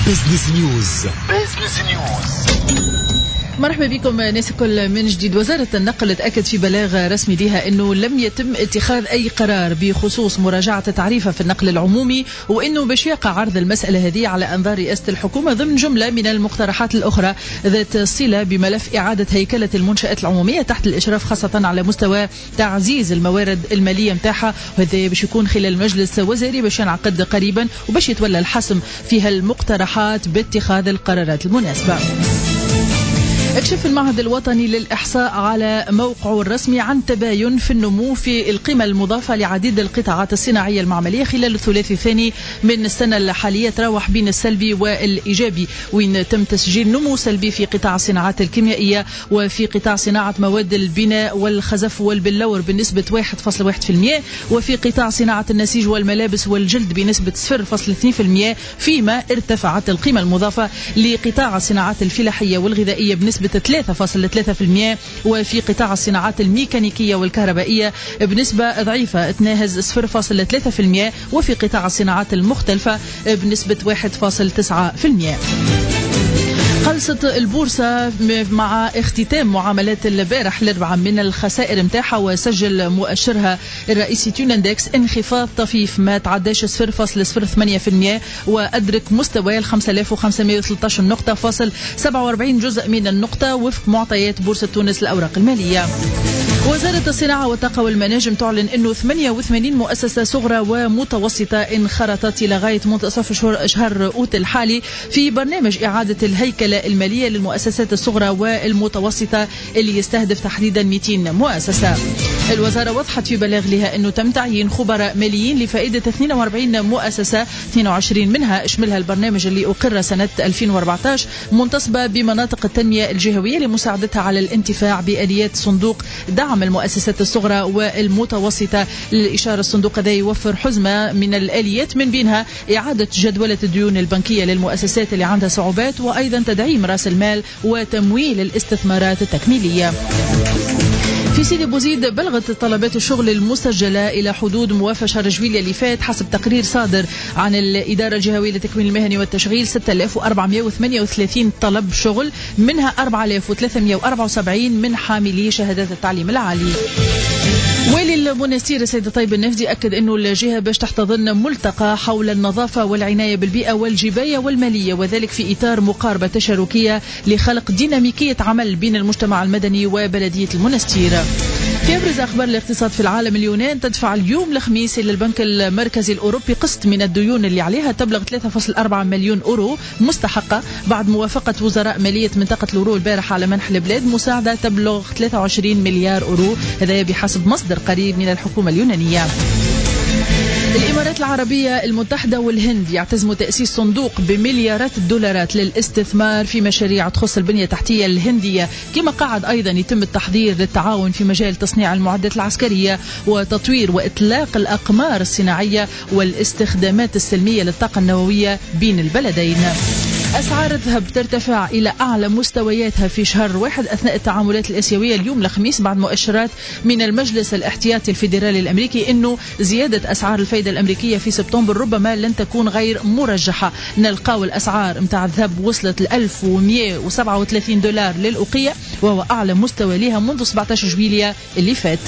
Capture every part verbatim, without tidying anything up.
بزنس نيوز. بزنس نيوز. مرحبا بكم ناس الكل من جديد. وزارة النقل تأكد في بلاغ رسمي لها أنه لم يتم اتخاذ أي قرار بخصوص مراجعة التعريفة في النقل العمومي، وأنه باش يقع عرض المسألة هذه على أنظار رئاسة الحكومة ضمن جملة من المقترحات الأخرى ذات صلة بملف إعادة هيكلة المنشآت العمومية تحت الإشراف، خاصة على مستوى تعزيز الموارد المالية متاعها، وهذا باش يكون خلال مجلس وزاري باش ينعقد قريبا وباش يتولى الحسم في هالمقترحات باتخاذ القرارات المناسبة. اكشف المعهد الوطني للإحصاء على موقعه الرسمي عن تباين في النمو في القيمة المضافة لعديد القطاعات الصناعية المعملية خلال الثلاثي الثاني من السنة الحالية، تراوح بين السلبي والإيجابي، وين تم تسجيل نمو سلبي في قطاع الصناعات الكيميائية وفي قطاع صناعة مواد البناء والخزف والبلور بنسبة واحد فاصلة واحد بالمئة، وفي قطاع صناعة النسيج والملابس والجلد بنسبة صفر فاصلة اثنين بالمئة، فيما ارتفعت القيمة المضافة لقطاع الصناعات الفلاحية والغذائية بنسبة ثلاثة فاصلة ثلاثة بالمئة، وفي قطاع الصناعات الميكانيكية والكهربائية بنسبة ضعيفة تناهز صفر فاصلة ثلاثة بالمئة، وفي قطاع الصناعات المختلفة بنسبة واحد فاصلة تسعة بالمئة. خلصت البورصة مع اختتام معاملات البارح الأربعاء من الخسائر متاعها، وسجل مؤشرها الرئيسي توناندكس انخفاض طفيف ما تعداش صفر فاصلة صفر ثمانية بالمئة، وأدرك مستوى خمسة آلاف وخمسمئة وثلاثة عشر نقطة فاصل سبعة وأربعين جزء من النقطة وفق معطيات بورصة تونس الأوراق المالية. وزارة الصناعة والطاقة والمناجم تعلن أنه ثمانية وثمانين مؤسسة صغرى ومتوسطة انخرطت إلى غاية منتصف شهر أوت الحالي في برنامج إعادة الهيكلة المالية للمؤسسات الصغرى والمتوسطة اللي يستهدف تحديدا مئتين مؤسسة. الوزارة وضحت في بلاغ لها أنه تم تعيين خبراء ماليين لفائدة اثنين وأربعين مؤسسة، اثنين وعشرين منها اشملها البرنامج اللي أقر سنة ألفين وأربعة عشر منتصبة بمناطق التنمية الجهوية لمساعدتها على الانتفاع بآليات صندوق دعم المؤسسات الصغرى والمتوسطة. للإشارة الصندوق هذا يوفر حزمة من الآليات من بينها إعادة جدولة الديون البنكية للمؤسسات اللي عندها صعوبات، وأيضا تدعيم رأس المال وتمويل الاستثمارات التكميلية. في سيدي بوزيد بلغت طلبات الشغل المسجلة إلى حدود موافى شهر جويلية اللي فات حسب تقرير صادر عن الإدارة الجهوية للتكوين المهني والتشغيل ستة آلاف وأربعمئة وثمانية وثلاثين طلب شغل، منها أربعة آلاف وثلاثمئة وأربعة وسبعين من حاملي شهادات التعليم العالي. والي المنستير السيد طيب النفدي أكد أنه الجهة باش تحتضن ملتقى حول النظافة والعناية بالبيئة والجباية والمالية، وذلك في إطار مقاربة تشاركية لخلق ديناميكية عمل بين المجتمع المدني وبلدية المنستير. في أبرز أخبار الاقتصاد في العالم، اليونان تدفع اليوم الخميس إلى البنك المركزي الأوروبي قسط من الديون اللي عليها تبلغ ثلاثة فاصلة أربعة مليون أورو مستحقة بعد موافقة وزراء مالية منطقة الأورو البارحة على منح البلاد مساعدة تبلغ ثلاثة وعشرين مليار أورو، هذا بحسب مصدر قريب من الحكومة اليونانية. الإمارات العربية المتحدة والهند يعتزموا تأسيس صندوق بمليارات الدولارات للاستثمار في مشاريع تخص البنية التحتية الهندية، كما قاعد أيضا يتم التحضير للتعاون في مجال تصنيع المعدات العسكرية وتطوير وإطلاق الأقمار الصناعية والاستخدامات السلمية للطاقة النووية بين البلدين. أسعار الذهب ترتفع إلى أعلى مستوياتها في شهر واحد أثناء التعاملات الآسيوية اليوم الخميس بعد مؤشرات من المجلس الاحتياطي الفيدرالي الأمريكي أنه زيادة أسعار الفايدة الأمريكية في سبتمبر ربما لن تكون غير مرجحة. نلقاو الأسعار متاع الذهب وصلت ل ألف ومئة وسبعة وثلاثين دولار للأوقية، وهو أعلى مستوى لها منذ سبعة عشر جويلية اللي فات.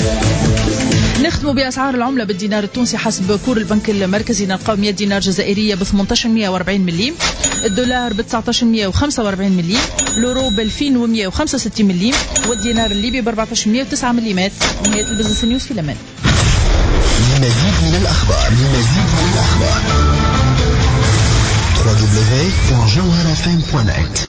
نختم بأسعار العملة بالدينار التونسي حسب كور البنك المركزي نلقاو مئة دينار جزائرية ب ثمانية عشر مئة وأربعين مليم، الدولار ب تسعة عشر مئة وخمسة وأربعين مليم، اليورو ب ألفين ومئة وخمسة وستين مليم، والدينار الليبي ب أربعة عشر مئة وتسعة مليمات. نهاية البزنس نيوز في الأمان. لمزيد من الأخبار لمزيد من الأخبار دبليو دبليو دبليو دوت جوهرة إف إم دوت نت.